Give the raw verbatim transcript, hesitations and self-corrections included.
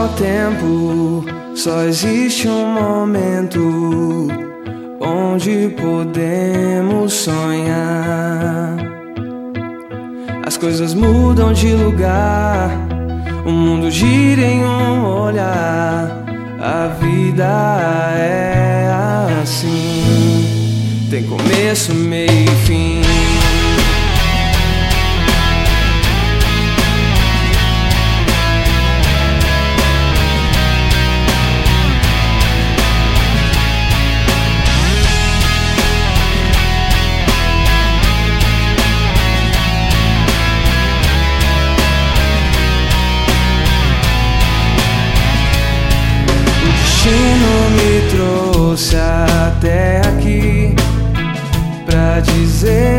tempo, só existe um momento onde podemos sonhar. As coisas mudam de lugar, o mundo gira em um olhar. A vida é assim, tem começo, meio e fim. O destino me trouxe até aqui pra dizer